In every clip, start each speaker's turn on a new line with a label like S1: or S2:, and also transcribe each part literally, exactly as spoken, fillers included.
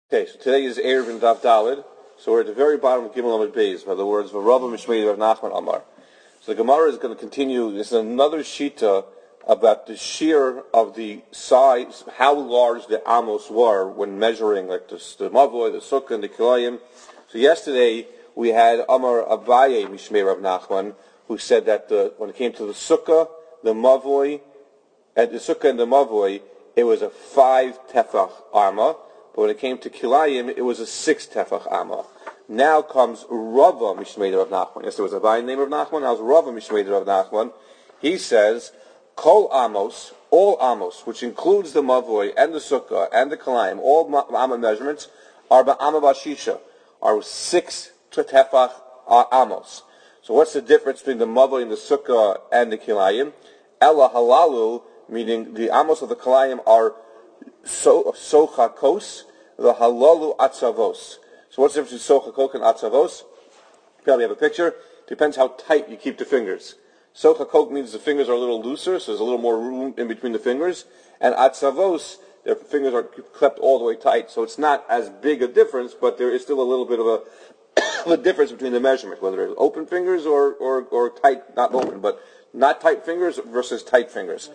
S1: Okay, so today is Erev and Daf Dalid. So we're at the very bottom of Gimel Amud Beis, by the words of Rabba Mishmei Rav Nachman Amar. So the Gemara is going to continue. This is another shita about the shear of the size, how large the amos were when measuring, like the, the mavoi, the sukkah, and the kilayim. So yesterday we had Amar Abaye Mishmei Rav Nachman, who said that the, when it came to the sukkah, the mavoi, and the sukkah and the mavoi, it was a five tefach arma. But when it came to kilayim, it was a six tefach amma. Now comes Rava Mishmei Rav Nachman. Yes, there was a by name of Nachman. Now it's Rava Mishmei Rav Nachman. He says, Kol amos, all amos, which includes the mavoi and the sukkah and the kilayim, all amma measurements are ba'amah bashisha, are six tefach amos. So what's the difference between the mavoi and the sukkah and the kilayim? Ella halalu, meaning the amos of the kilayim are So sochakos, the halalu atzavos. So what's the difference between sochakok and atzavos? You probably have a picture. Depends how tight you keep the fingers. Sochakok means the fingers are a little looser, so there's a little more room in between the fingers. And atzavos, their fingers are kept all the way tight, so it's not as big a difference, but there is still a little bit of a, a difference between the measurement, whether it's open fingers or, or, or tight, not open, but not tight fingers versus tight fingers.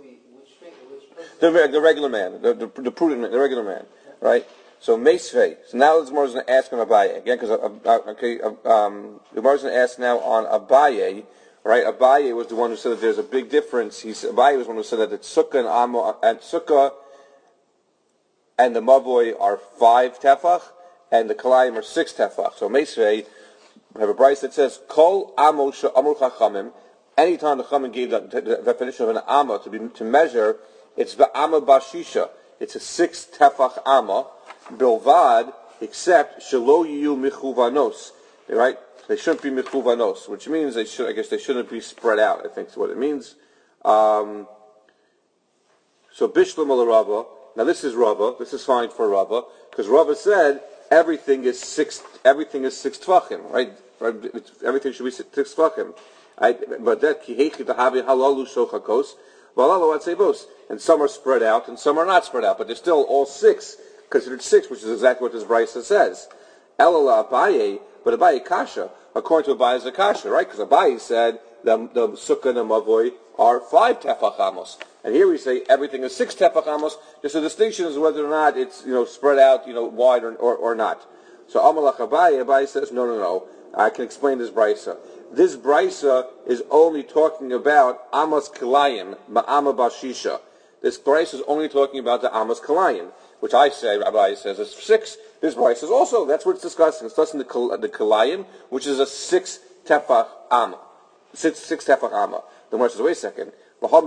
S1: The, the regular man, the, the, the prudent man, the regular man, right? So Meisvei. So now the Gemara is going to ask on Abaye again, because uh, okay, um, the Gemara is going to ask now on Abaye, right? Abaye was the one who said that there's a big difference. He Abaye was the one who said that the sukkah and amo, and sukkah and the mavoi are five tefach, and the kalayim are six tefach. So Meisvei, we have a brayse that says Kol amo she'amru chachamim. Anytime the Chachamim gave the, the, the definition of an amma to be to measure, it's ba'ama bashisha. It's a six tefach amma, bilvad, except shelo yiyu michuvanos. Right? They shouldn't be michuvanos, which means they should. I guess they shouldn't be spread out. I think is what it means. Um, so bishlam al Rava. Now this is Rava. This is fine for Rava because Rava said everything is six. Everything is six tefachim. Right? Right? It's, everything should be six tefachim. I, but that kihechi tahavi halalu shochakos. And some are spread out, and some are not spread out, but they're still all six, considered six, which is exactly what this brayso says. Elala Abaye, but Abaye kasha, according to Abaye's kasha, right? Because Abaye said the, the sukkah and the mavoi are five tefach amos, and here we say everything is six tefach amos. Just the distinction is whether or not it's you know spread out, you know, wide or or, or not. So Amalach Abaye, Abaye says no, no, no. I can explain this brayso. This brayso is only talking about Amos Kilayim, Ma'ama Bashisha. This brayso is only talking about the Amos Kilayim, which I say, Rabbi says, is six. This brayso is also, that's what it's discussing. It's discussing the, the Kilayim, which is a six tefach Amma. Six, six tefach Amma. The Gemara says, wait a second. We have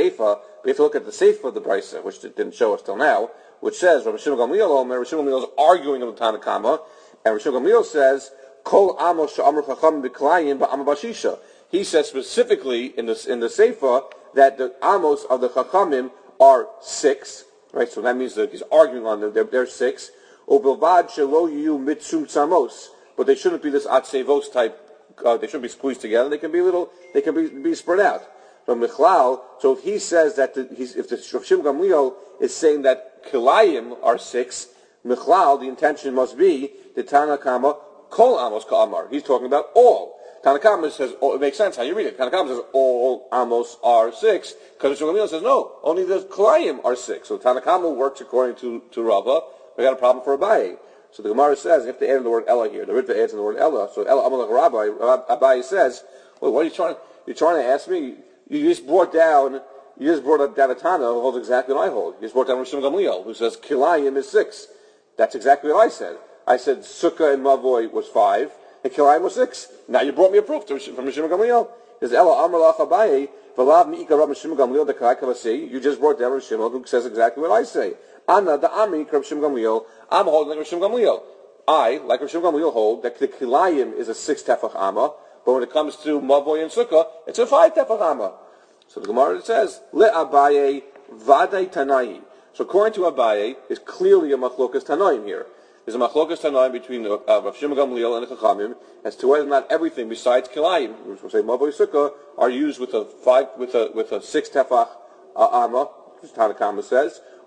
S1: to look at the Seifa of the brayso, which it didn't show us till now, which says, Rabbi Shimon Gamliel Omer, Rabbi Shimon Gamliel is arguing on the Tanna Kama, and Rabbi Shimon Gamliel says, Kol amos she'amru chacham b'klayim ba'ama bashisha. He says specifically in the in the Seifa that the amos of the chachamim are six, right? So that means that he's arguing on them. They're, they're six. Ubilvad shelo yiyu mitzum tzamos, but they shouldn't be this atzevos type. Uh, they shouldn't be squeezed together. They can be little. They can be, be spread out. But Michlal. So if he says that the, he's, if the Rav Shimon Gamliel is saying that kilayim are six, Michlal, the intention must be the Tanna Kama. Kol amos ka'amar. He's talking about all. Tanna Kama says, oh, it makes sense how you read it. Tanna Kama says all amos are six, because Rishon Gamliel says no, only the Kilayim are six. So Tanna Kama works according to, to Rava. We got a problem for Abaye. So the Gemara says, you have to add in the word Ella here. The Ritva adds in the word Ella. So Ella Amalek Rabbi, Abaye says, well, what are you trying, you're trying to ask me? You just brought down, you just brought down a Tana who holds exactly what I hold. You just brought down Rishon Gamliel, who says Kilayim is six. That's exactly what I said. I said Sukkah and Mavoi was five, and Kilayim was six. Now you brought me a proof from Rishon Gamliel. There's Ella Amar Lach Abaye, V'lav Mi'ika Rav Rishon Gamliel the Karai Kavasi. You just brought down Rishon who says exactly what I say. Anna the Ami Rishon Gamliel. I'm holding like Rishon Gamliel. I, like Rishon Gamliel, hold that the Kilayim is a six tefach amma, but when it comes to Mavoi and Sukkah, it's a five tefach amma. So the Gemara says Le Abaye Vadei Tanai. So according to Abaye, is clearly a machlokas Tanaim here. There's a machlokas tanaim between the uh, Rav Shimon Gamliel and the Chachamim as to whether or not everything besides kilayim, which will say mavoi sukkah, are used with a five with a with a six tefach uh, amma, as Tanna Kama says,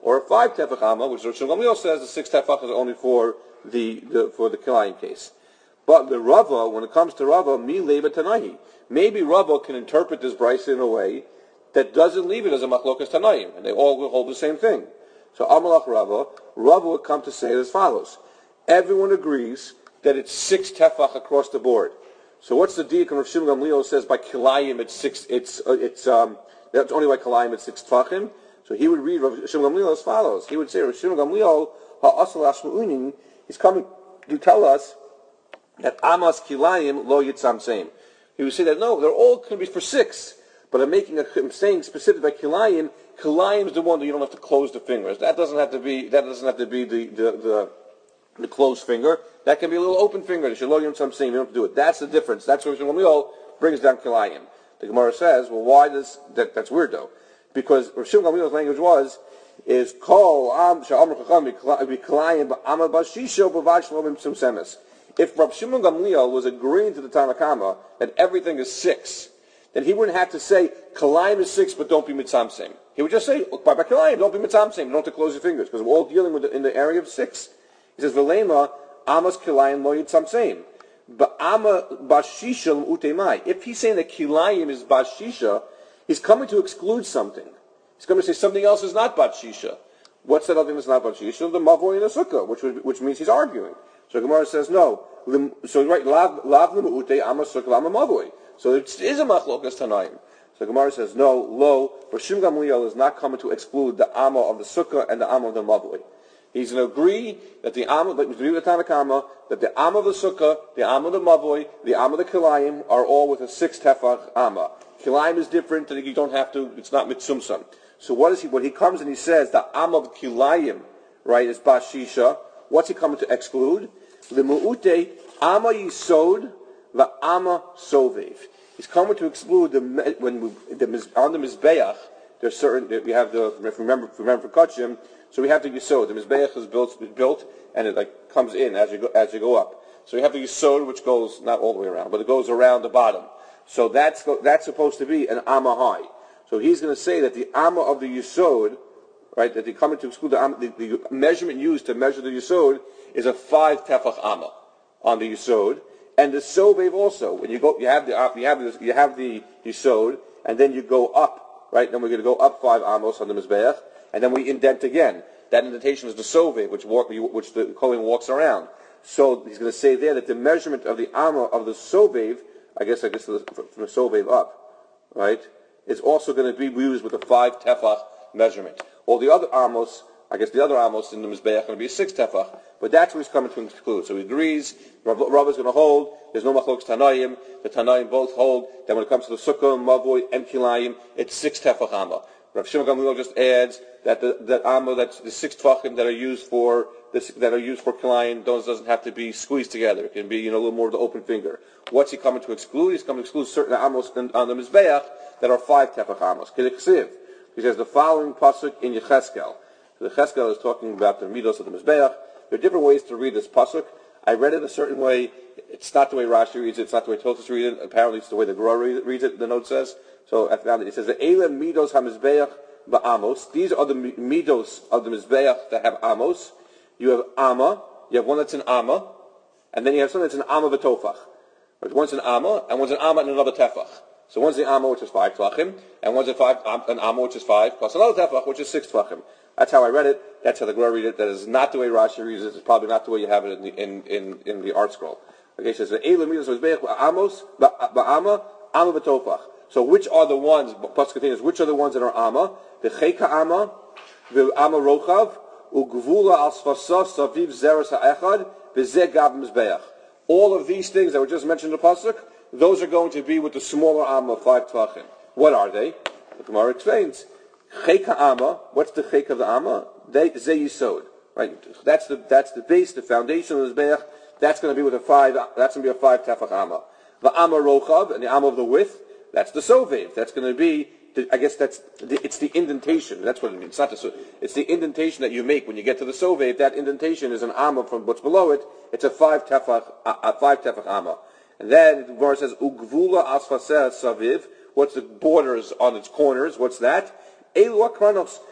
S1: or a five tefach amma, which Rosh Gamliel says the six tefach is only for the, the for the kilayim case. But the Rava, when it comes to Rava, mi leva tanahi. Maybe Rava can interpret this brisa in a way that doesn't leave it as a machlokas tanaim, and they all will hold the same thing. So Amalach Rava, Rava would come to say as follows: everyone agrees that it's six tefach across the board. So what's the deal? Rav Shimon Gamliel says by kilayim it's six. It's uh, it's um that's only by kilayim it's six tefachim. So he would read Rav Shimon Gamliel as follows. He would say Rav Shimon Gamliel ha'asal ashmu'unin. He's coming to tell us that amas kilayim lo yitzam same. He would say that no, they're all going to be for six. But I'm making a, I'm saying specific by kilayim. Kilayim is the one that you don't have to close the fingers. That doesn't have to be. That doesn't have to be the the the, the closed finger. That can be a little open finger. The shalom yitzam same. You don't have to do it. That's the difference. That's what Rav Shimon brings down kilayim. The Gemara says, well, why does that? That's weird though, because Rav Shimon Gamliel's language was is kol am sha'amar chacham b'kilayim b'amar b'shisho b'vad shalom yitzam semes. If Rav Shimon Gamliel was agreeing to the Tanna Kama that everything is six, then he wouldn't have to say, Kalayim is six, but don't be mitzamsim. He would just say, by Kalayim, don't be mitzamsim, don't have to close your fingers, because we're all dealing with it in the area of six. He says, V'lema, amas Kalayim lo yitzamsim. But ama bashisha utemai. If he's saying that Kilayim is bashisha, he's coming to exclude something. He's coming to say something else is not bashisha. What's that other thing that's not bashisha? The mavoi and the sukkah, which, would, which means he's arguing. So Gemara says no. So right, lav lav l'mu'ute ama sukkah ama mavoi. So it is a machlokas tanaim. So Gemara says no. Lo, Rav Shimon Gamliel is not coming to exclude the amma of the sukkah and the amma of the mavoi. He's going to agree that the amma, but agree with the Tanakama that the amma of the sukkah, the amma of the mavoi, the amma of the kilayim are all with a six tefach amma. Kilayim is different, and you don't have to. It's not mitzumsam. So what is he? When he comes and he says the amma of kilayim, right, is bashisha. What's he coming to exclude? The mu'ute ama yisod va ama sovev. He's coming to exclude the when we, the on the mizbeach. There's certain we have the if we remember if we remember for kachim. So we have the yisod. The mizbeach is built is built and it like comes in as you go as you go up. So we have the yisod which goes not all the way around, but it goes around the bottom. So that's that's supposed to be an ama high. So he's going to say that the ama of the yisod, right, that they come to exclude the, the, the measurement used to measure the yisod is a five tefach amma on the yisod, and the sovev also. When you go, you have the you have the, you have the yisod, and then you go up, right? Then we're going to go up five amos on the mizbeach, and then we indent again. That indentation is the sovev, which walk, which the kohen walks around. So he's going to say there that the measurement of the amma of the sovev, I guess I guess from the sovev up, right, is also going to be used with a five tefach measurement. All the other amos, I guess the other amos in the mizbeach are going to be a six tefach, but that's what he's coming to include. So he agrees. Rav is going to hold. There's no machlokes tanaim. The tanaim both hold. Then when it comes to the sukkah, mavoi, and kilayim, it's six tefach amma. Rav Shimon Gamliel just adds that the that amma, that's the six tefachim that are used for this, that are used for kilayim, those doesn't have to be squeezed together. It can be, you know, a little more of the open finger. What's he coming to exclude? He's coming to exclude certain amos on the mizbeach that are five tefach amos. K'diksiv. He says the following pasuk in Yecheskel. So the Cheskel is talking about the midos of the mizbeach. There are different ways to read this pasuk. I read it a certain way. It's not the way Rashi reads it. It's not the way Tosfos reads it. Apparently, it's the way the Gemara reads it. The note says. So I found it. It says the Eila midos hamizbeach ba'amos. These are the midos of the mizbeach that have amos. You have amma. You have one that's an amma, and then you have something that's an amma v'tofach. One's an amma, and one's an amma and another tefach. So one's the amma, which is five tvachim, and one's a five, an amma, which is five, plus another tefach, which is six tvachim. That's how I read it. That's how the Gemara read it. That is not the way Rashi reads it. It's probably not the way you have it in the in in, in the art scroll. Okay, it says the Eila midos mizbeach ba'amos ba'ama amma v'tofach. So which are the ones? Plus continues. Which are the ones that are amma? The cheka amma, the amma rochav, ugvula asfasa saviv zeres ha'echad v'zeh gab mizbeach. All of these things that were just mentioned in the pasuk, those are going to be with the smaller amma of five tvachim. What are they? The Gemara explains. Cheka amma. What's the cheka of the amma? They ze yisod. Right. That's the that's the base, the foundation of the mizbeach. That's going to be with a five. That's going to be a five tefach amma. The amma rochav and the amma of the width. That's the sovev. That's going to be. The, I guess that's the, it's the indentation. That's what it means. It's not the it's the indentation that you make when you get to the sovev. That indentation is an amma from what's below it. It's a five tefach a five tefach amma. And then the Gemara says ugvula asfaseh saviv. What's the borders on its corners? What's that? Elu akranos.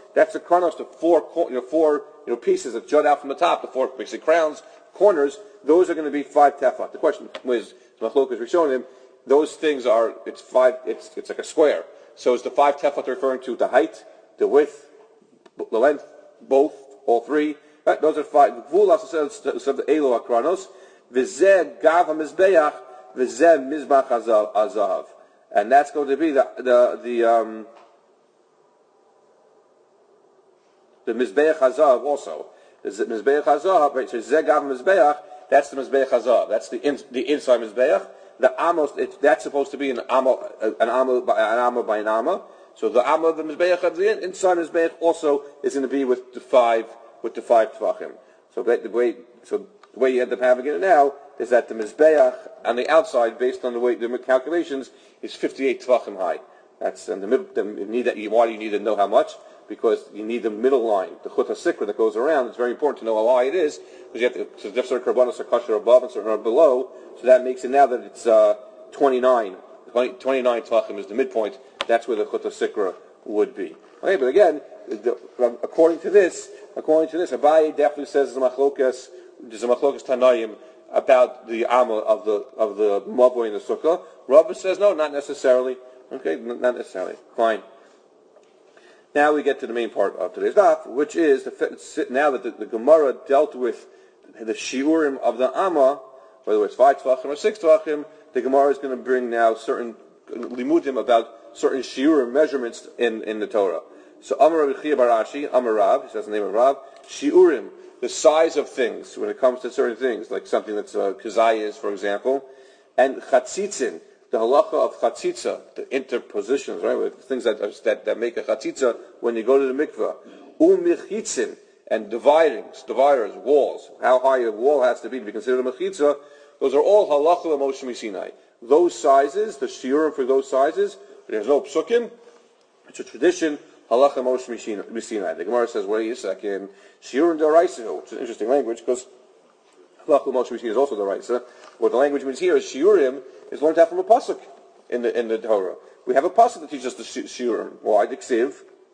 S1: That's the kronos, the four, you know, four you know, pieces that jut out from the top, the four basically crowns, corners. Those are going to be five tefach. The question was, Machlokes we're showing him, those things are, it's five, it's it's like a square. So is the five tefach referring to the height, the width, the length, both, all three? Right? Those are five. Gvul also says the Elo Akranos, V'zeh gav ha-mizbeach, V'zeh mizbach hazahav. And that's going to be the, the, the, um, the Mizbeach Hazav also. The Mizbeach Hazav, right? So Zeh gav ha-mizbeach, that's the Mizbeach Hazav. That's the in, the inside Mizbeach. The Amos, it, that's supposed to be an Amo, an Amo by an Amo by an Amo. So the Amo of the Mizbeach of the inside Mizbeach also is going to be with the five, with the five Tvachim. So the way, so the way you end up having it now is that the Mizbeach on the outside, based on the way the calculations, is fifty-eight Tvachim high. That's and the, the you need that. Why do you need to know how much? Because you need the middle line, the Chut HaSikra that goes around. It's very important to know how high it is, because you have to, so if certain Karbanos are kosher above and certain are below, so that makes it now that it's uh, twenty-nine. twenty-nine Tvachim is the midpoint. That's where the Chut HaSikra would be. Okay, but again, the, according to this, according to this, Abaye definitely says there's a Machlokas, there's a Machlokas Tanaim about the Amal of the of the Mavoi and the Sukkah. Rava says no, not necessarily. Okay, not necessarily. Fine. Now we get to the main part of today's daf, which is the, now that the, the Gemara dealt with the shiurim of the Amma, whether it's five tvachim or six tvachim, the Gemara is going to bring now certain limudim about certain shiurim measurements in, in the Torah. So Amar Rabbi Chia bar Ashi, Amar Rav, he says the name of Rav, shiurim, the size of things when it comes to certain things, like something that's uh, kazayas, for example, and chatzitzin, the halacha of chatzitza, the interpositions, right, with things that, that that make a chatzitza when you go to the mikveh, u'michitzin, and dividings, dividers, walls, how high a wall has to be to be considered a mechitza, those are all halacha l'Moshe Misinai. Those sizes, the shiurim for those sizes, there's no psukim, it's a tradition, halacha Moshe Misinai. The Gemara says, wait a second, shiurim d'oraisa, which is an interesting language, because halacha Moshe Misinai is also d'oraisa. What the language means here is shiurim is learned out from a pasuk in the in the Torah. We have a pasuk that teaches us the shiurim. Why? The ksiv.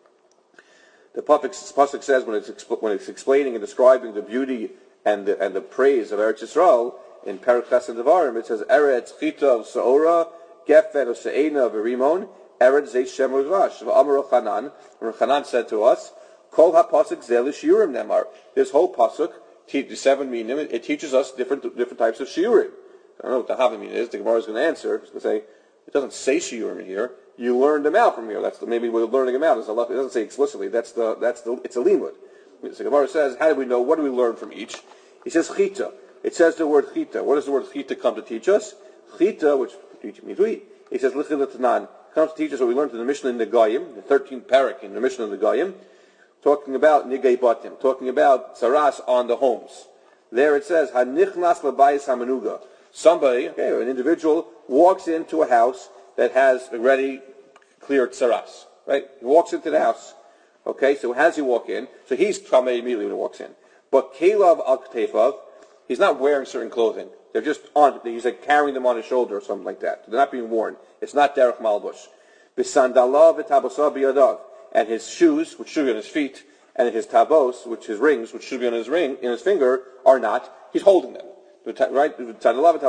S1: The pasuk says when it's when it's explaining and describing the beauty and the and the praise of Eretz Yisrael in Perek Ches and Devarim, it says Eretz Chita of Saora, Gefen of Se'ena of Rimon, Eretz Zeit Shem Uvvash. Amar Chanan, when Chanan said to us, Kol HaPasuk Zel Shiurim Nemar. This whole pasuk, the seven minim, it teaches us different different types of shiurim. I don't know what the Havamim is. The Gemara is going to answer. It's going to say, it doesn't say shiurim here. You learned them out from here. That's the, maybe we're learning them out. It doesn't say explicitly. That's the, that's the, it's a limud. So the Gemara says, how do we know, what do we learn from each? He says chita. It says the word chita. What does the word chita come to teach us? Chita, which means wheat. He says lichilatanan, comes to teach us what we learned in the Mishnah in the Goyim, the thirteenth parak in the Mishnah in the Goyim, talking about nigay batim, talking about saras on the homes. There it says, hanichnas labayis hamanuga. Somebody, okay, an individual, walks into a house that has already cleared saras, right? He walks into the house, okay, so how does he walk in? So he's tamei immediately when he walks in. But kelav al ktefav, he's not wearing certain clothing. They're just on, he's like carrying them on his shoulder or something like that. They're not being worn. It's not derech malbush. B'sandalav v'tabosah b'yadav. And his shoes, which should be on his feet, and his tabos, which his rings, which should be on his ring, in his finger, are not. He's holding them. Right? He's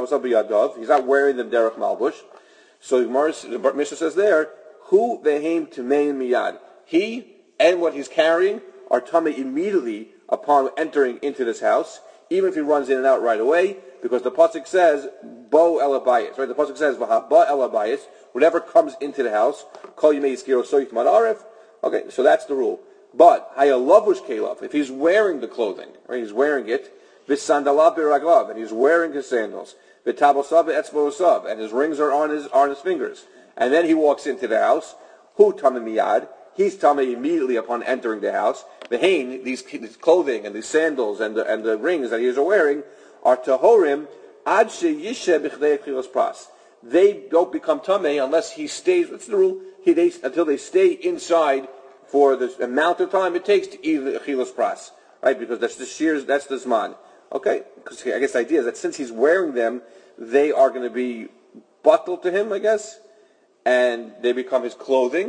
S1: not wearing them derech malbush. So the Mishnah says there, Hu vehem tamein miyad. He and what he's carrying are tamei immediately upon entering into this house, even if he runs in and out right away, because the pasuk says bo elabayis. Right? The pasuk says v'haba elabayis. Whatever comes into the house, kol yimei yiskiro soyit manaref. Okay, so that's the rule. But hayalavush kelav, if he's wearing the clothing, right? He's wearing it. V'sandalav b'raglav, and he's wearing his sandals. V'tabosav v'etzvosav, and his rings are on his on his fingers. And then he walks into the house. Hu tamei miyad, he's tamei immediately upon entering the house. V'hein, these these clothing and these sandals and the and the rings that he is wearing are tahorim ad sheyishe b'chdei chilas pras. They don't become tamei unless he stays. What's the rule? He they, until they stay inside for the amount of time it takes to eat chilas pras, right? Because that's the shears, that's the zman. Okay, because I guess the idea is that since he's wearing them, they are going to be bottled to him, I guess, and they become his clothing,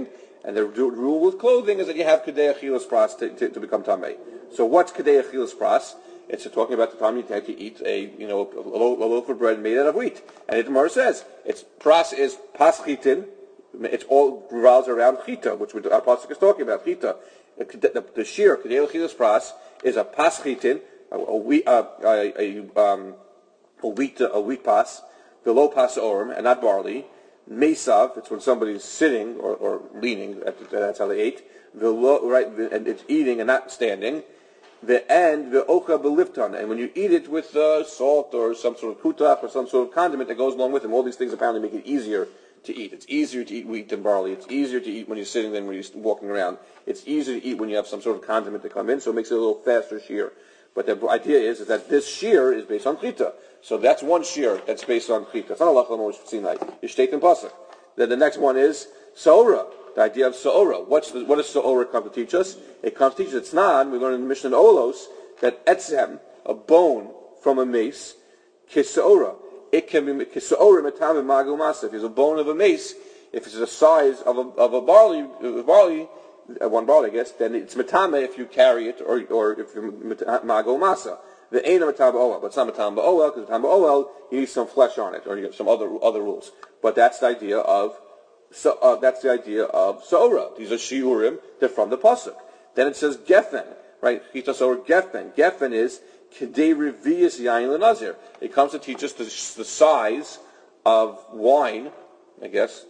S1: And the rule with clothing is that you have Kedei Achilas Pras to, to, to become Tamei. So what's Kedei Achilas Pras? It's talking about the time you have to eat a, you know, a loaf, a loaf of bread made out of wheat. And the Gemara says, it's, Pras is Paschitin, it's all revolves around Chita, which our pasuk is talking about, Chita. The, the, the shear, Kedei Achilas Pras, is a Paschitin, a, a wheat, uh, a, a, um, a wheat, a wheat pas, below pas orim, and not barley. Mesav, it's when somebody's sitting or, or leaning, that's how they ate. Below, right, and it's eating and not standing. The end, the ocha belifton, and when you eat it with uh, salt or some sort of kutach or some sort of condiment that goes along with it, all these things apparently make it easier to eat. It's easier to eat wheat than barley. It's easier to eat when you're sitting than when you're walking around. It's easier to eat when you have some sort of condiment to come in, so it makes it a little faster shear. But the idea is, is that this shear is based on chita. So that's one shear that's based on chita. It's not a lachlan moshe sinai. It's state and pasuk. Then the next one is saora. The idea of saora. What's the, what does saora come to teach us? It comes to teach us. It's not. We learn in the Mishnah in Olos that etzem, a bone from a mace, kisaora. It can be kisaora metam magu masa. If it's a bone of a mace, if it's the size of a of a barley, a barley. One barley, I guess, then it's metame if you carry it, or or if you mago masa. The ain't a metame oel, but it's not metame oel because metame oel you need some flesh on it, or you have some other other rules. But that's the idea of so uh, that's the idea of saora. These are shiurim. They're from the pasuk. Then it says geffen, right? Chita saora geffen. Geffen is kedei revius yain lenazir. It comes to teach us the, the size of wine, I guess,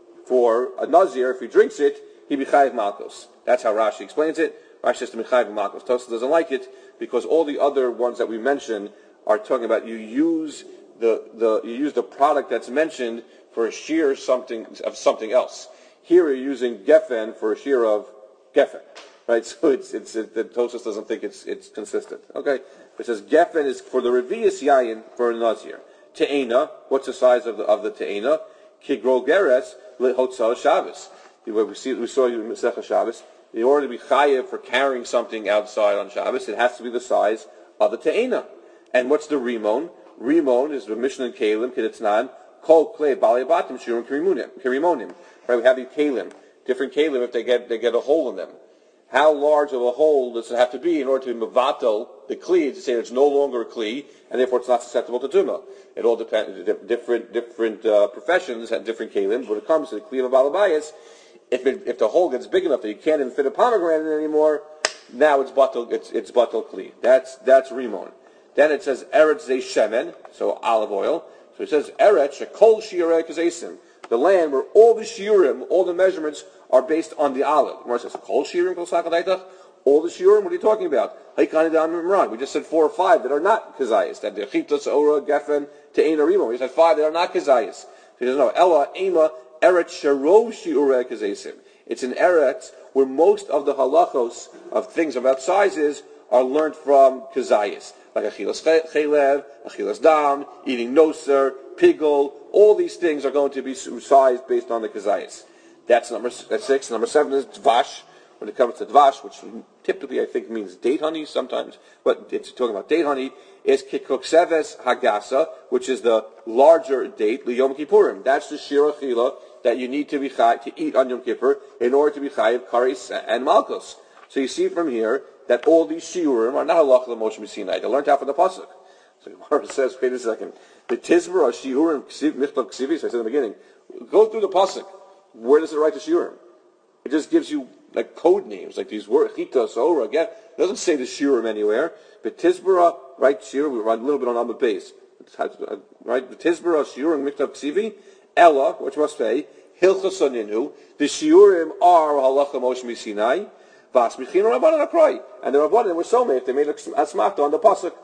S1: for a nazir if he drinks it. He bichayev malkos. That's how Rashi explains it. Rashi says to bichayev malkos. Tosfos doesn't like it because all the other ones that we mentioned are talking about you use the, the you use the product that's mentioned for a shear something of something else. Here you're using geffen for a shear of geffen, right? So it's it's it, the Tosfos doesn't think it's it's consistent. Okay, it says geffen is for the revius yayin for a nazir. Te'ena, what's the size of the of the te'ena? Kigro geres lehotzah Shabbos. We see, we saw you in Masechah Shabbos. In order to be chayev for carrying something outside on Shabbos, it has to be the size of the te'ena. And what's the rimon? Rimon is the Mishnah in Kalim, Kedetznan, Kol Klei Bali Batim Shurim Kirimonim. Right, we have these Kalim, different Kalim if they get they get a hole in them. How large of a hole does it have to be in order to mevatel the kli to say it's no longer a kli and therefore it's not susceptible to tumah? It all depends. Different different uh, professions have different Kalim. When it comes to the kli of balabayas, If it, if the hole gets big enough that you can't even fit a pomegranate anymore, now it's batal it's it's batal kli. That's that's rimon. Then it says eretz ze shemen, so olive oil. So it says eretz shekol shiurei kazesim, the land where all the shiurim, all the measurements are based on the olive. Where it says kol shiurim kol sakadaitach, all the shiurim. What are you talking about? We just said four or five that are not kazayis. That the chita, saora, geffen, te'ena, rimon. We said five that are not kazayis. So he doesn't know ella ema. Eretz Sharov Shiurei Kazesim. It's an Eretz where most of the halachos of things about sizes are learned from Kazayis, like Achilas Chelev, Achilas Dam, eating Noser, Pigel. All these things are going to be sized based on the Kazayis. That's number that's six. Number seven is Dvash. When it comes to Dvash, which typically I think means date honey sometimes, but it's talking about date honey, is Kikokseves Hagasa, which is the larger date, Liyom Kippurim. That's the Shir Achila that you need to be chay, to eat on Yom Kippur in order to be chayiv karis and malchus. So you see from here that all these shiurim are not halach l'moshe misinai. They're learned out from the pasuk. So Gemara says, wait a second, the tizber are shiurim michtav ksivis. I said in the beginning, go through the pasuk. Where does it write the shiurim? It just gives you like code names, like these words, chita, saora. Again, it doesn't say the shiurim anywhere. But tizbera, right? Shiurim. We run a little bit on the base, right? The tizbera shiurim michtav ksivi. Ella, which must say, Hilchos Aninu, the Shiurim are Halacha Moshe Misinai, Vas Michin Rabbanan Akrai. And the Rabbanan were so made, if they made a asmachta on the Pasuk.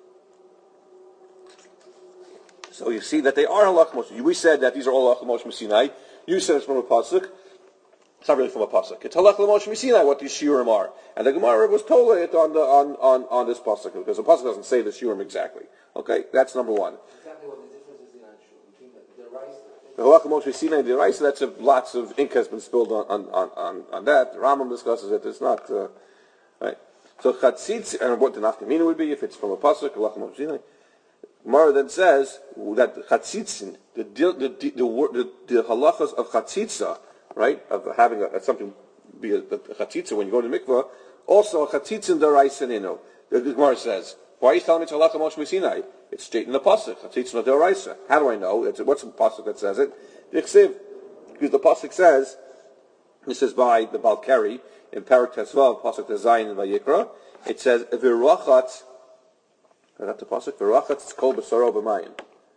S1: So you see that they are Halacha Moshe. We said that these are all Halacha Moshe Misinai. You said it's from a Pasuk. It's not really from a Pasuk. It's Halacha Moshe Misinai, what these Shiurim are. And the Gemara was told it on, the, on, on, on this Pasuk, because the Pasuk doesn't say the Shiurim exactly. Okay, that's number one.
S2: Exactly what the difference is between the, the rice.
S1: The Halacha Moshe Sinai, the rice, that's a, lots of ink has been spilled on, on, on, on that. The Rambam discusses it. It's not, uh, right. So Chatzitz, and what the nafkamina would be if it's from a pasuk, Halacha Moshe Sinai. Gemara then says that Chatzitzin, the the the, the, the, the halachas of Chatzitza, right, of having a, something be a, a chatzitza when you go to the mikvah. Also, a chatzitza in the Raisa Nino. The Gemara says, why are you telling me to halacha Moshe Sinai? It's straight in the pasuk. Chatzitza in the Raisa. How do I know? It's, what's the pasuk that says it? The Chsiv. Because the pasuk says, this is by the Balkari in Parak Tesvav, pasuk Tezayin in Vayikra. It says, "V'rachat." Is that the pasuk? "V'rachat it's kol b'saro b'mayim."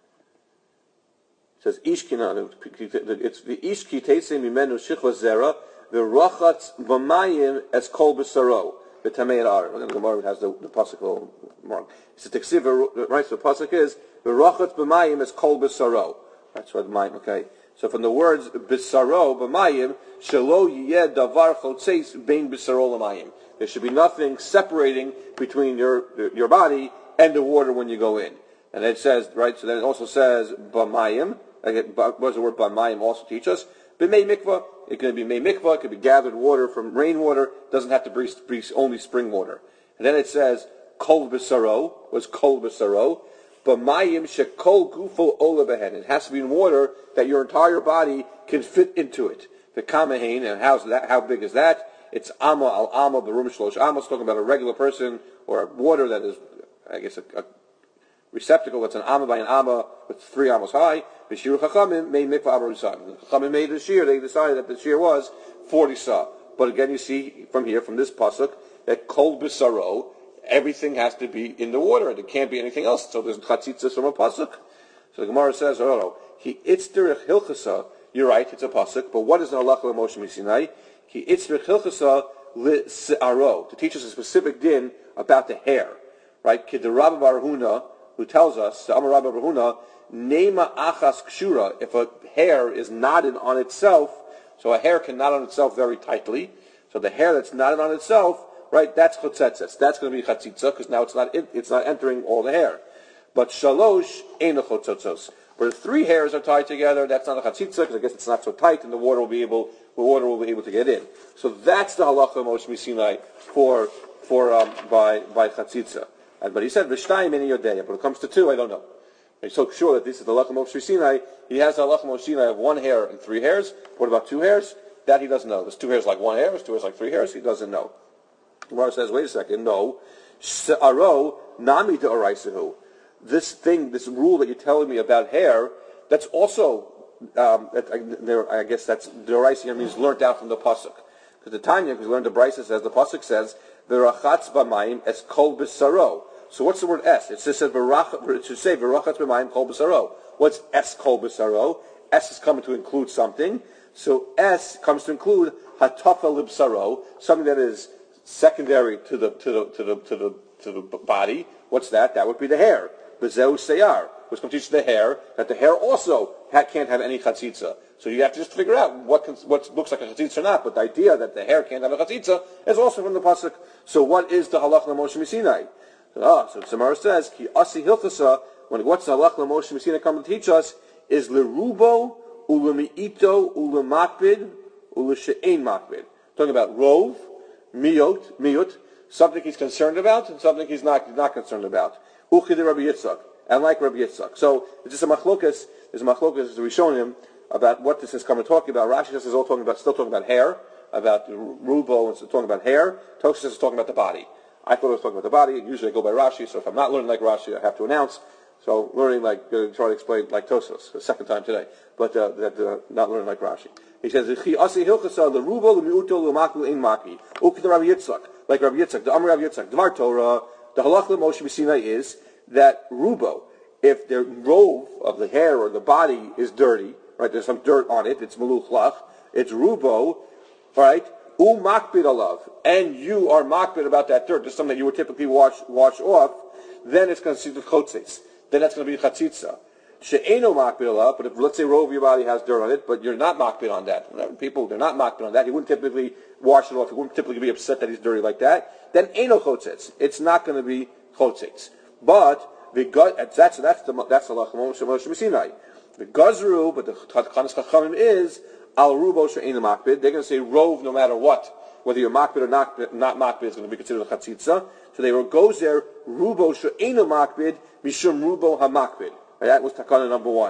S1: It says, "Ishkina." It's the ishki teisei mimenu shichva zera. V'rachat b'mayim as kol b'saro. V'tamei ar. The Gemara has the, the pasuk mark. It's a teksiv. Right. So the pasuk is "V'rachat b'mayim as kol b'saro." That's what the mayim. Okay. So from the words "b'saro b'mayim," shelo yiyeh davar chotzeis bein b'saro l'mayim. There should be nothing separating between your your body and the water when you go in. And it says, right, so then it also says, b'mayim. What does the word b'mayim also teach us? B'mei mikvah. It could be mei mikvah. It could be gathered water from rainwater. It doesn't have to be, be only spring water. And then it says, kol b'saro. Was kol b'saro. B'mayim shekol gufo ola behen. It has to be in water that your entire body can fit into it. The kamahin, and how's that, how big is that? It's amma al amma b'rum shlosh amma. It's talking about a regular person or water that is, I guess, a, a receptacle that's an amma by an amma with three amos high. The shir chachamim made mikvah abar usam. The chachamim made the shir. They decided that the shir was forty sa. But again, you see from here, from this pasuk, that kol b'saro, everything has to be in the water. There can't be anything else. So there's chatzitzas from a pasuk. So the Gemara says, oh no, he itzterich hilchasa. You're right, it's a pasuk. But what is an halacha l'Moshe Misinai? He itzterich hilchasa li'se'aro, to teach us a specific din about the hair, right? Kid the Rabbi Bar Huna, who tells us, the Amar Rabbi Bar Huna, nema achas kshura, if a hair is knotted on itself, so a hair can knot on itself very tightly, so the hair that's knotted on itself, right, that's chotzetzes. That's going to be chatzitza, because now it's not it's not entering all the hair. But shalosh ain't a chotzotzos. Where three hairs are tied together, that's not a chatzitza, because I guess it's not so tight, and the water will be able the water will be able to get in. So that's the halacha of Moshe Sinai for for um, by by chatzitza. And, but he said v'shtayim in yodeya. But when it comes to two, I don't know. He's so sure that this is the halacha of Moshe Sinai. He has the halacha of Moshe Sinai of one hair and three hairs. What about two hairs? That he doesn't know. There's two hairs like one hair. There's two hairs like three hairs. He doesn't know. Gemara says, wait a second, no. She'aro nami de'oraisahu. This thing, this rule that you're telling me about hair, that's also, um, that, I, I guess that's de'oraisa means learnt out from the pasuk. Because the Tanya, because we learned the Brisa says, the pasuk says, v'rachatz b'mayim es kol b'saro. So what's the word es? It says, it should say, v'rachatz b'mayim kol b'saro. What's es kol b'saro? Es is coming to include something. So es comes to include hatafa libsaro, something that is secondary to the to the to the to the to the body. What's that? That would be the hair. Bezeu seyar, which comes to teach the hair that the hair also ha- can't have any chatzitza. So you have to just figure out what can, what looks like a chatzitza or not. But the idea that the hair can't have a chatzitza is also from the pasuk. So what is the halach l'Moshe Misinai? Ah, so Samara says ki asi hilchasa. When what's the halach l'Moshe Misinai come to teach us is lerubo ulemiito ulemakbid uleshe'ein makbid. Talking about rov. Miyot, miyut, something he's concerned about and something he's not he's not concerned about. Uchid Rabbi Yitzchak, and like Rabbi Yitzchak. So it's just a machlokas. There's a machlokas as we shown him about what this is coming talking about. Rashi says is all talking about still talking about hair, about rubo, and talking about hair. Tosfos is talking about the body. I thought it was talking about the body. Usually I go by Rashi. So if I'm not learning like Rashi, I have to announce. So learning like uh, try to explain like Tosfos the second time today, but uh, that uh, not learning like Rashi. He says, "Chi asi hilchasa the rubo the miuto the maklu in maki." Ukid Rabbi Yitzchak, like Rabbi Yitzchak, the Amar Rabbi Yitzchak, Dvar Torah. The halacha of Moshe Sinai is that rubo, if the robe of the hair or the body is dirty, right? There's some dirt on it. It's meluchlach. It's rubo, right? U makbid alav, and you are makbid about that dirt. There's something that you would typically wash wash off. Then it's going to see the chotzes. Then that's going to be chatzitza. She'eno makbid alav, but if let's say robe of your body has dirt on it, but you're not makbid on that. People, they're not makbid on that. He wouldn't typically wash it off. He wouldn't typically be upset that he's dirty like that. Then eno chotzes. It's not going to be chotzes. But the that's that's the that's the halach of Moshe Sinai. The gazru, but the Chanas Chachamim is al rubo she'eno makbid. They're going to say rove no matter what. Whether you're makbid or not, not makbid is going to be considered a chatzitza. So they will go there rubo she'eno makbid mishum rubo hamakbid. That was takana number one.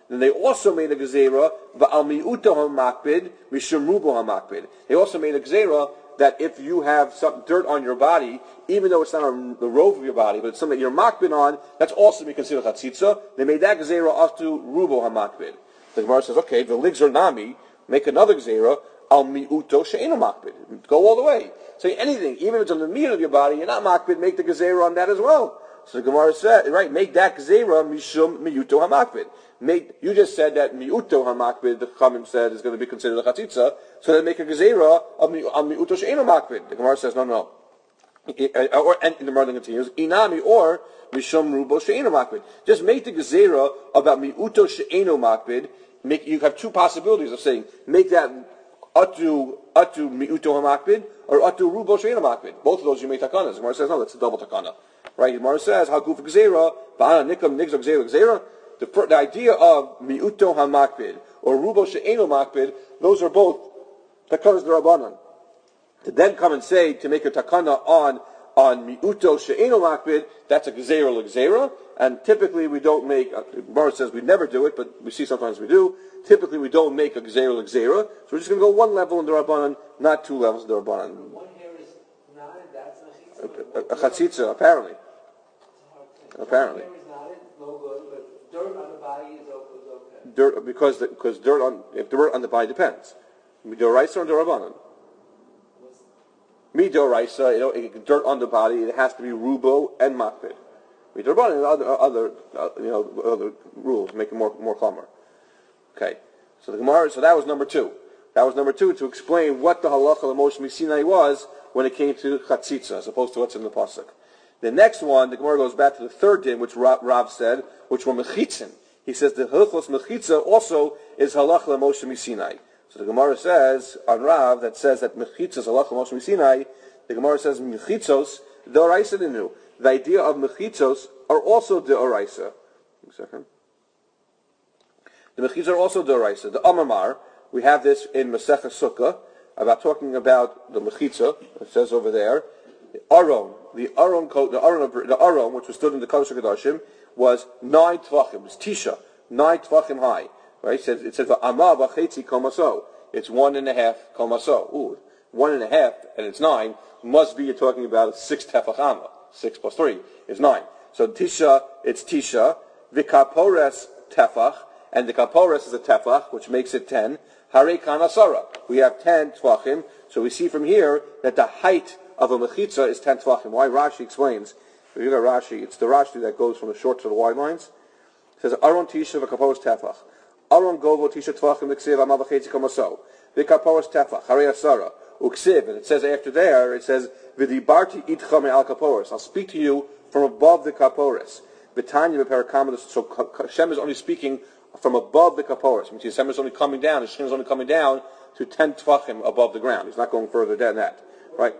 S1: then they also made a gezerah va'al mi'uto hamakbid mishum rubo hamakbid. They also made a gezerah that if you have some dirt on your body, even though it's not on the roof of your body, but it's something that you're makbid on, that's also be considered chatzitza. They made that gezerah aftu rubo hamakbid. The Gemara says, okay, the ligs are nami, make another gezerah al mi'uto she'eno makbid. Go all the way. Say anything, even if it's on the meat of your body, you're not makbid, make the gezerah on that as well. So the Gemara said, right, make that gezerah mishum mi'uto hamakbid. Make, you just said that mi'uto hamakbid, the Chachamim said, is going to be considered a chatzitza, so then make a gezerah of mi'uto she'eno makbid. The Gemara says, no, no. Or, and the Gemara continues, inami, or mishum rubo she'eno makbid. Just make the gezerah about mi'uto she'eno makbid. Make, you have two possibilities of saying, make that atu, atu mi'uto hamakbid, or atu rubo she'eno makbid. Both of those you make takanas. The Gemara says, no, that's a double takana. Right? The Gemara says, haguf gezerah, ba'ana nikam nigzog gezerah gezerah. The, the idea of mi'uto hamakbid or rubo she'eno makbid, those are both takanas d'Rabbanan. To then come and say, to make a takana on on mi'uto she'eno makbid, that's a gezerah l'gezerah, and typically we don't make, uh, Gemara says we never do it, but we see sometimes we do, typically we don't make a gezerah l'gezerah, so we're just going to go one level in the Rabbanan, not two levels in the Rabbanan.
S2: One hair is not, that's a
S1: chatzitza. A, a, a chatzitza, apparently. Apparently.
S2: One hair is not, no good, but dirt on the body is okay.
S1: Dirt, because the, because dirt on, if dirt on the body depends. Midoraisa or Rabbanan? Midoraisa, you know, dirt on the body, it has to be rubo and makbid. Midoraisa, other, other, uh, you know, other rules make it more, more calmer. Okay. So the Gemara, so that was number two. That was number two to explain what the halacha l'moshe misinai was when it came to chatzitza, as opposed to what's in the pasuk. The next one, the Gemara goes back to the third din, which Rav, Rav said, which were mechitzin. He says the hilchos mechitza also is halacha l'moshe misinai. So the Gemara says on Rav that says that mechitza is halacha l'moshe misinai. The Gemara says mechitzos deoraisa dinu. The idea of mechitzos are also deoraisa. One second. The mechitzos are also deoraisa. The Amamar, we have this in Masechah Sukkah about talking about the mechitza. It says over there, the Aron, the Aron coat, the Aron, the Aron, which was stood in the Kodesh HaKadoshim, was nine tvachim. It was tisha, nine tvachim high. Right? It says, it says, "Ama v'chetzi komaso." It's one and a half komaso. Ooh, one and a half, and it's nine. Must be you're talking about six tefach. Six plus three is nine. So tisha, it's tisha. V'kapores tefach, and the kapores is a tefach, which makes it ten. Hare kanasara. We have ten tvachim. So we see from here that the height of a mechitza is ten tvachim. Why? Rashi explains. If you got Rashi, it's the Rashi that goes from the short to the wide lines. It says Aron tisha v'kapores tefach. Aron govo tisha tvachim v'ksiv amav v'chetzi komaso. V'kapores tefach hare asara. Uksiv, and it says after there, it says, V'dibarti itcha me'al kaporis. I'll speak to you from above the kaporis. V'tanya v'perakama, so Hashem is only speaking from above the kaporis. Which is Hashem is only coming down, Hashem is only coming down to ten tvachim above the ground. He's not going further than that. Right?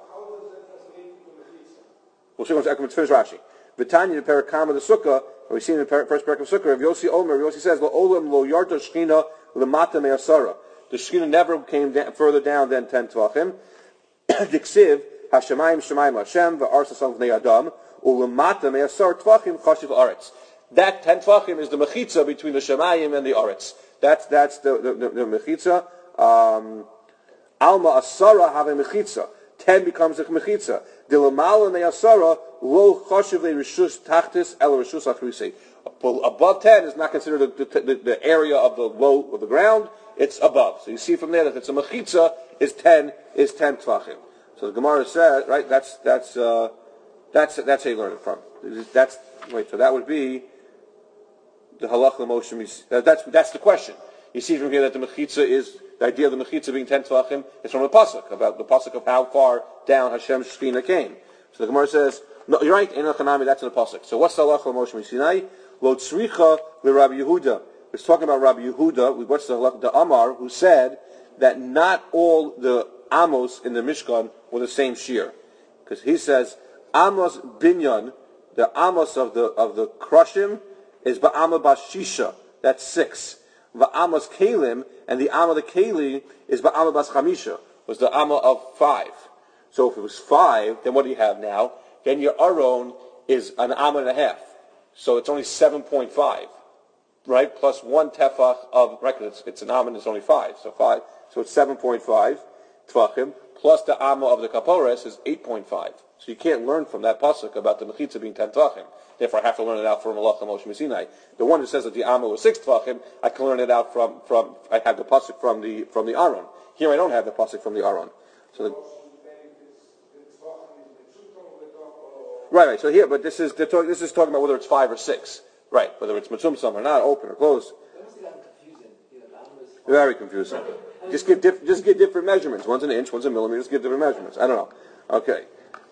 S1: We'll see once I finish Rashi. V'tanya v'perakama the sukkah, we see in the first parak of sukkah, Yossi Omer, Yossi says, Lo olam lo yarta shchina l'mata me'asara. The Shekhinah never came down, further down than ten tvachim. Diksiv Hashemayim Shemayim Hashem v'Arsa Son V'nei Adam u'Lemata Me'asar Tvachim Chashiv Aretz. That ten tvachim is the mechitza between the Shemayim and the Aretz. That's that's the the, the, the mechitza. Um, Alma Asara have a mechitza. Ten becomes a mechitza. Dilamala Me'asara lo Chashiv LeRishus Tachtis El Rishus Achrusei. Above ten is not considered the, the, the area of the low of the ground. It's above. So you see from there that it's a mechitza is ten is ten tvachim. So the Gemara said, right? That's that's uh, that's that's how you learn it from. That's wait. So that would be the halach l'moshe. That's that's the question. You see from here that the mechitza is the idea of the mechitza being ten tvachim is from the pasuk about the pasuk of how far down Hashem's Shekhinah came. So the Gemara says, no, you're right. In Chanami, that's in the pasuk. So what's the halach l'moshe misinai? Lo tzricha l'Rabbi Yehuda. It's talking about Rabbi Yehuda, what's the, the Amar, who said that not all the Amos in the Mishkan were the same shear. Because he says, Amos binyan, the Amos of the of the Krushim, is Ba'ama Bashisha. That's six. Va'amos Kalim, and the Amma of the Kali is Ba'ama Bas Chamisha, was the Amma of five. So if it was five, then what do you have now? Then your Aron is an Amma and a half. So it's only seven point five. right, plus one tefach of, right, it's, it's an amma and it's only five, so five, so it's seven point five tefachim, plus the amma of the kapores is eight point five. So you can't learn from that pasuk about the mechitza being ten tefachim. Therefore, I have to learn it out from Malach Moshe Sinai. The one that says that the amma was six tefachim, I can learn it out from, from I have the pasuk from the from the Aron. Here I don't have the pasuk from the Aron. So the, right, right. So here, but this is talk, this is talking about whether it's five or six, right? Whether it's mitzumsum or not, open or closed. Very confusing. Just give diff, just give different measurements. One's an inch, one's a millimeter. Just give different measurements. I don't know. Okay.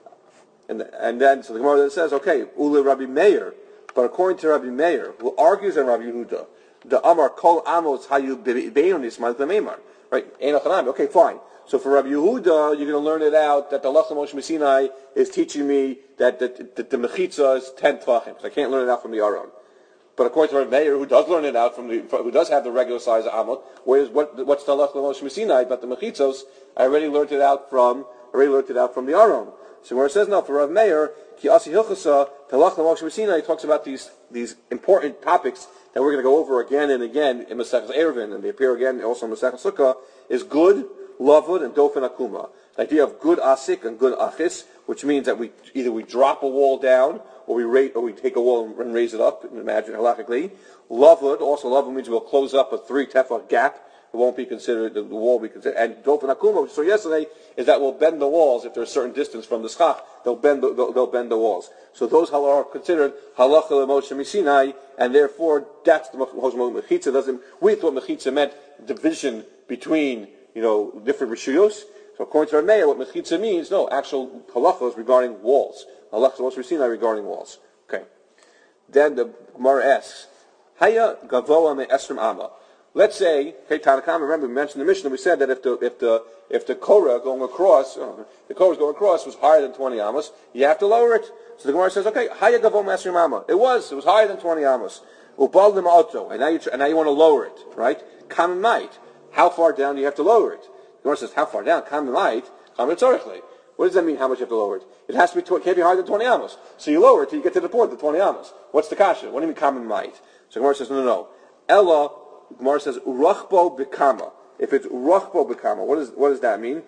S1: And and then so the Gemara then says, okay, Ule Rabbi Meir, but according to Rabbi Meir, who argues on Rabbi Yehuda, the Amar Kol Amos Hayu Beinonis Malka Meimar, right? Okay, fine. So for Rabbi Yehuda, you're going to learn it out that the Lachlan Moshe Sinai is teaching me that the, that the Mechitza is ten tvachim, because I can't learn it out from the Aron. But according to Rabbi Meir, who does learn it out from the, who does have the regular size of Amot, whereas what, what's the Lachlan Moshe Sinai about the Mechitzos? I already learned it out from, I already learned it out from the Aron. So where it says now for Rabbi Meir, Ki Asi Hilchasa, the Lachlan Moshe Sinai talks about these these important topics that we're going to go over again and again in Masechus Eruvin, and they appear again also in Masechus Sukkah, is good, lavud, and dofen akuma. The idea of good asik and good achis, which means that we either we drop a wall down or we rate, or we take a wall and raise it up. Imagine halachically. Lavud, also lavud means we'll close up a three tefach gap. It won't be considered, the wall will be considered. And dofen akuma, which we saw yesterday, is that we'll bend the walls if there's a certain distance from the schach. They'll bend the, they'll, they'll bend the walls. So those are considered halacha l'Moshe Sinai, and therefore that's the mechitza. Doesn't we thought mechitza meant division between, you know, different rishuyos. So according to Rameya, what mechitza means, no, actual halachos regarding walls. Halachos Moshe Sinai regarding walls. Okay. Then the Gemara asks, Haya gavoa me esrim amma. Let's say, hey, Tanakam, remember we mentioned the Mishnah, we said that if the if the if the Korah going across, uh, the Korah going across was higher than twenty amos, you have to lower it. So the Gemara says, okay, Haya gavoa me esrim amma. It was, it was higher than twenty amos. Ubal lim auto, and now you and now you want to lower it, right? Kam might. How far down do you have to lower it? The Gemara says, how far down? Kam might. Kam tzorichle. What does that mean? How much you have to lower it? It has to be. It can't be higher than twenty amos. So you lower it till you get to the point, the twenty amos. What's the kasha? What do you mean kam might? So the Gemara says, no, no, no. Ella. Gemara says urachbo bekama. If it's urachbo bekama, what does what does that mean?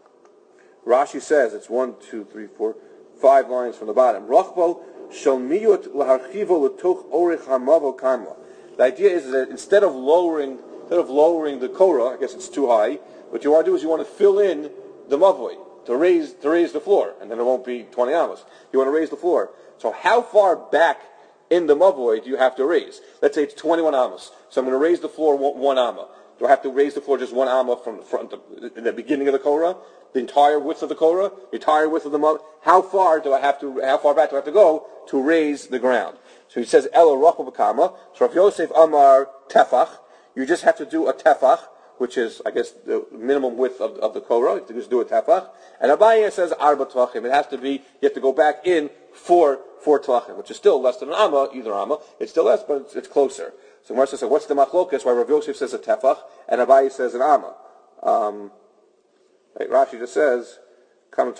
S1: Rashi says it's one, two, three, four, five lines from the bottom. Rachbo shalmiyut laharchivo letoch orich hamavo kama. The idea is that instead of lowering, instead of lowering the korah, I guess it's too high. What you want to do is you want to fill in the mavoi to raise to raise the floor, and then it won't be twenty amos. You want to raise the floor. So how far back in the mavoi do you have to raise? Let's say it's twenty-one amos. So I'm going to raise the floor one, one amma. Do I have to raise the floor just one amma from the front, in the beginning of the korah? The entire width of the korah? The entire width of the mavoi? How far do I have to, how far back do I have to go to raise the ground? So he says, Elo rachel b'kama. So if Yosef Amar tefach, you just have to do a tefach, which is, I guess, the minimum width of, of the korah. You just do a tefach. And Abaye says arba tvachim. It has to be, you have to go back in four, four tvachim, which is still less than an amma, either amma. It's still less, but it's, it's closer. So Gemara says, what's the machlokas? Why Rav Yosef says a tefach and Abaye says an amma? Um, right, Rashi just says, okay,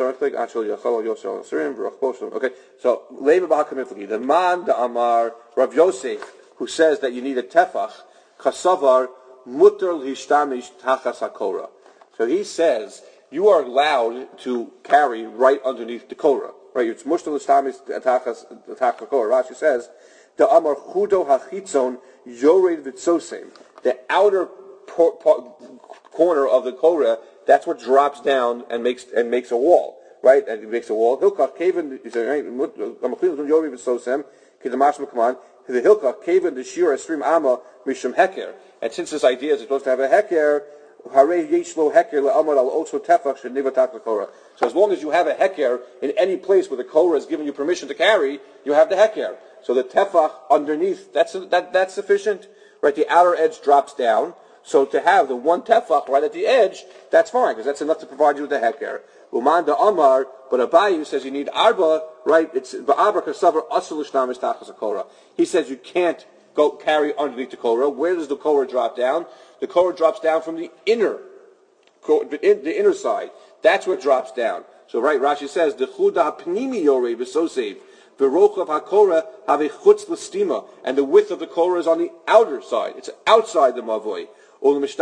S1: so the man the Amar Rav Yosef, who says that you need a tefach, kasavar mutar l'hishtamish tachas hakora. So he says you are allowed to carry right underneath the korah. Right, it's mutar l'hishtamish tachas hakora. Rashi says the Amar chudo hachitzon yored v'tzosem. The outer por- por- corner of the korah, that's what drops down and makes and makes a wall. Right, and it makes a wall. Hilchach kaven is a yored v'tzosem. Come on. The hilchach kaven the shir esrim amma mishum heker. And since this idea is supposed to have a heker, harei yeshlo heker le'amar al also tefach shenivatak l'korah. So as long as you have a heker in any place where the korah is giving you permission to carry, you have the heker. So the tefach underneath, that's that that's sufficient. Right, the outer edge drops down. So to have the one tefach right at the edge, that's fine because that's enough to provide you with the heker. Uman da Amar, but Abaye says you need arba. Right, it's ba'abra kasavar asur l'shnamis tachas hakora. He says you can't go carry underneath the korah. Where does the korah drop down? The korah drops down from the inner, the inner side. That's where it drops down. So right, Rashi says the chuda pnimi yorei v'sosev v'rochav hakora have a chutz l'stima, and the width of the korah is on the outer side. It's outside the mavoi. If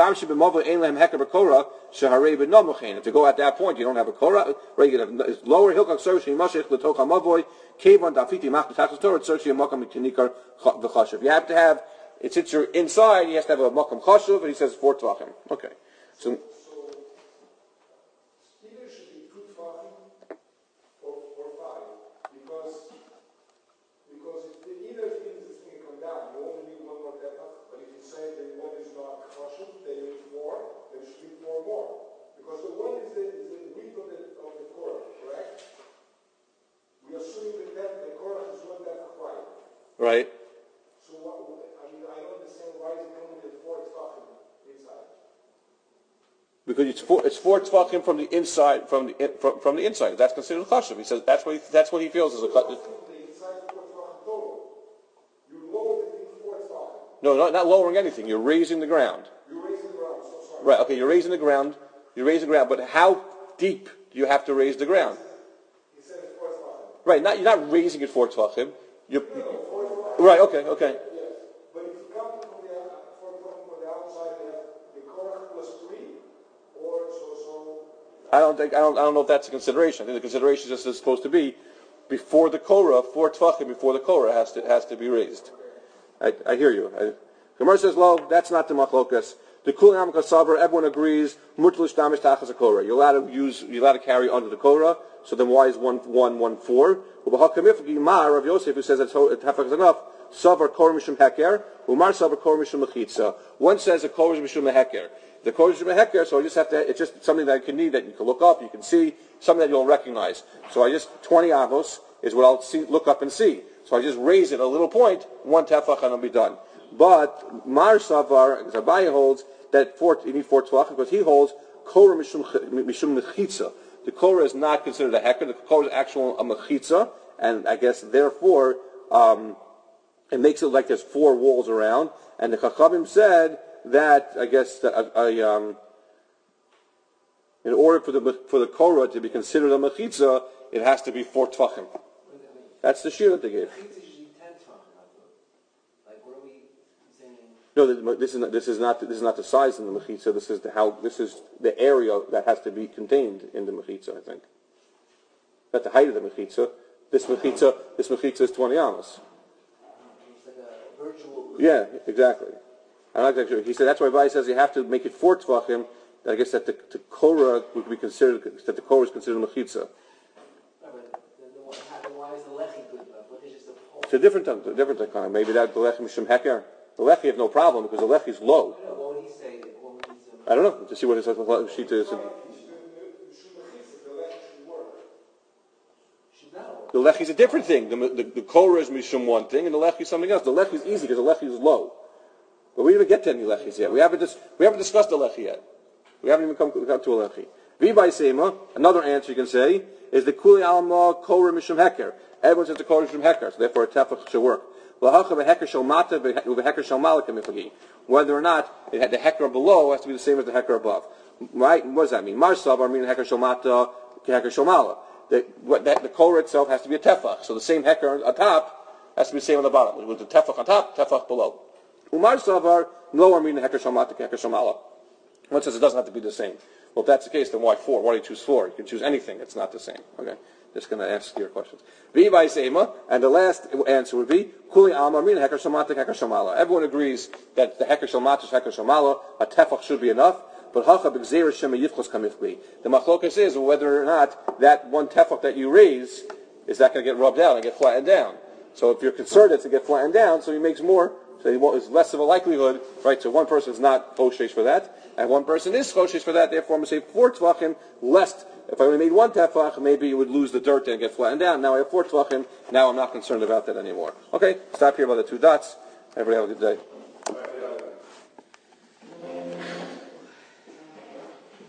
S1: you go at that point, you don't have a korah. Right, you have lower hilchak sorshi mashich l'tocha mavoi kevan dafiti mach b'tachas Torah sorshi makam k'nikar v'chashuv. You have to have it since you're inside. You have to have a makam chashuv, and he says four tvachim. Okay, so. Right.
S3: So what, I mean, I don't understand why is it coming to four tvachim inside?
S1: Because it's four, it's four tvachim from the inside, from the from, from the inside. That's considered chashuv. He says that's what he, that's what he feels is a chashuv. No, not, not lowering anything. You're raising the ground.
S3: You're raising the ground. So sorry.
S1: Right. Okay. You're raising the ground. You're raising the ground. But how deep do you have to raise the ground?
S3: He said it's four tvachim.
S1: Right. Not you're not raising it four tvachim. You're,
S3: no, no, four tvachim.
S1: Right. Okay. Okay.
S3: Yes. But if you come from the four tvachim from the outside, you have the korach plus three, or so so.
S1: I don't think I don't I don't know if that's a consideration. I think the consideration is just supposed to be before the korah, four tvachim before the korah has to has to be raised. I, I hear you. I, Gemara says, "Lo, that's not the machlokas." The kulam kasaber, everyone agrees. Mutlish damish tachas a korah. You're allowed to use. You're allowed to carry under the korah. So then, why is one one one four? Rav Yosef, who says that tefach is enough. Savar korah mishum heker. Umar savar korah mishum mechitza. One says a korah is mishum heker. The korah is mishum heker. So I just have to. It's just something that I can need that you can look up. You can see something that you'll recognize. So I just twenty avos is what I'll see, look up and see. So I just raise it a little point, one tefach, and I'll be done. But Mar Savar, Abaye holds that four, you need four tefach because he holds korah mishum mishum mechitza. The korah is not considered a heker. The korah is actual a mechitza, and I guess therefore um, it makes it like there's four walls around. And the Chachamim said that I guess that a, a, um, in order for the for the korah to be considered a mechitza, it has to be four tefachim. That's the shear that they gave. No, this is not, this is not this is not the size of the mechitza. This is the how this is the area that has to be contained in the mechitza. I think. Not the height of the mechitza. This mechitza this mechitza is twenty amos.
S2: It's like a virtual.
S1: Yeah, exactly. I like that. He said that's why Vai says you have to make it four tvachim. I guess that the, the korah would be considered that the korah is considered a mechitza.
S2: Why is the lechi good enough? What is just the pole?
S1: It's a different a different kind of maybe that the lechi mishum heker. The lechi have no problem because the lechi is low.
S2: What would he say? What would he say?
S1: I don't know. To see what his sheet is. The lechi is a different thing. The, the, the korah is mishum one thing, and the lechi is something else. The lechi is easy because the lechi is low. But we didn't even get to any lechis yet. We haven't dis- we haven't discussed the lechi yet. We haven't even come, come to a lechi. V'bay seima. Another answer you can say is the kuli alma korah mishum heker. Everyone says the korah mishum heker, so therefore a tefach should work. Whether or not it had the heker below has to be the same as the heker above. Right? What does that mean? Marsav are meaning heker shomata, heker shomala. The, what, that, the korah itself has to be a tefach. So the same heker on top has to be the same on the bottom. With the tefach on top, tefach below. Umarsav are lower meaning heker shomata, heker shomala. One says it doesn't have to be the same. Well, if that's the case, then why four? Why do you choose four? You can choose anything. It's not the same. Okay. Just going to ask your questions. V'bay seima, and the last answer would be kuli alma min heker shamata heker shamala. Everyone agrees that the heker shamata is heker shamala. A tefach should be enough. But hacha b'gzeira shema yifchos kamifli. The machlokas is whether or not that one tefach that you raise is that going to get rubbed out and get flattened down. So if you're concerned it's to get flattened down, so he makes more. So it's less of a likelihood, right? So one person is not choshesh for that, and one person is choshesh for that. Therefore, I'm going to say four tvachim, lest if I only made one tefach, maybe you would lose the dirt and get flattened down. Now I have four tvachim. Now I'm not concerned about that anymore. Okay, stop here by the two dots. Everybody have a good day.